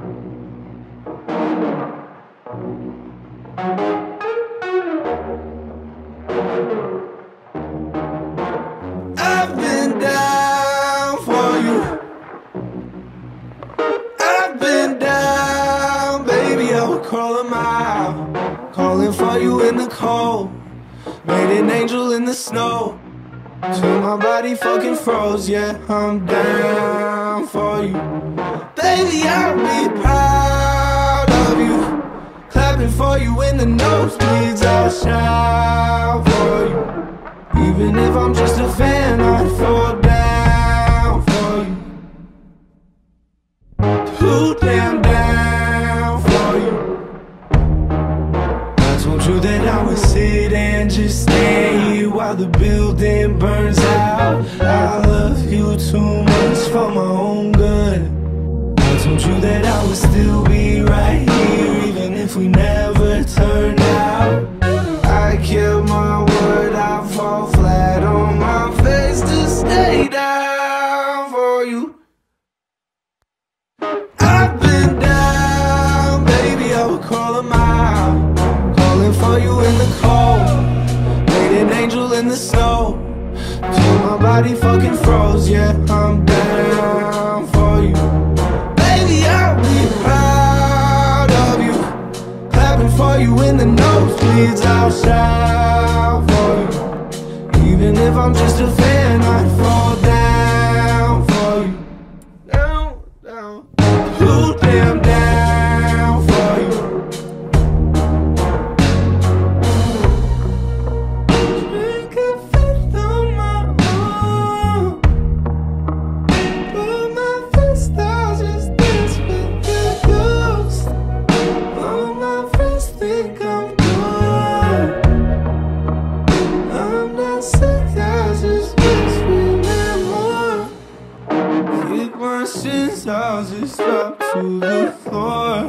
I've been down for you. I've been down, baby, I would crawl a mile, calling for you in the cold. Made an angel in the snow till my body fucking froze. Yeah, I'm down for you. Baby, I'll be proud of you, clapping for you in the nosebleeds. I'll shout for you, even if I'm just a fan. I'd fall down for you. Too damn down for you. I told you that I would sit and just stay here while the building burns out. I love you too much for my own good. I told you that I would still be right here even if we never turned out. I kept my word, I fall flat on my face to stay down for you. I've been down, baby, I would crawl a mile, calling for you in the cold. Made an angel in the snow till my body fucking froze. Yeah, I'm down for you. Baby, I'll be proud of you, clapping for you in the nosebleeds. I'll shout for you, even if I'm just a fan. I'd fall down for you. Down, down, too damn down for you. Drink a fifth on my own, put my fist out, just dance with the ghost. All my friends think I'm good. I'm not sick, I just wish we met more. Kick my shins, I'll just drop to the floor.